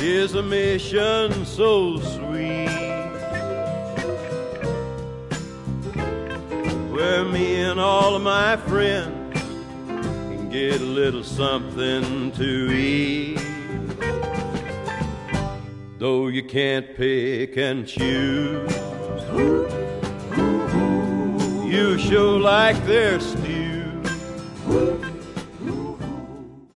is a mission so sweet, where me and all of my friends can get a little something to eat. Though you can't pick and choose, you sure like their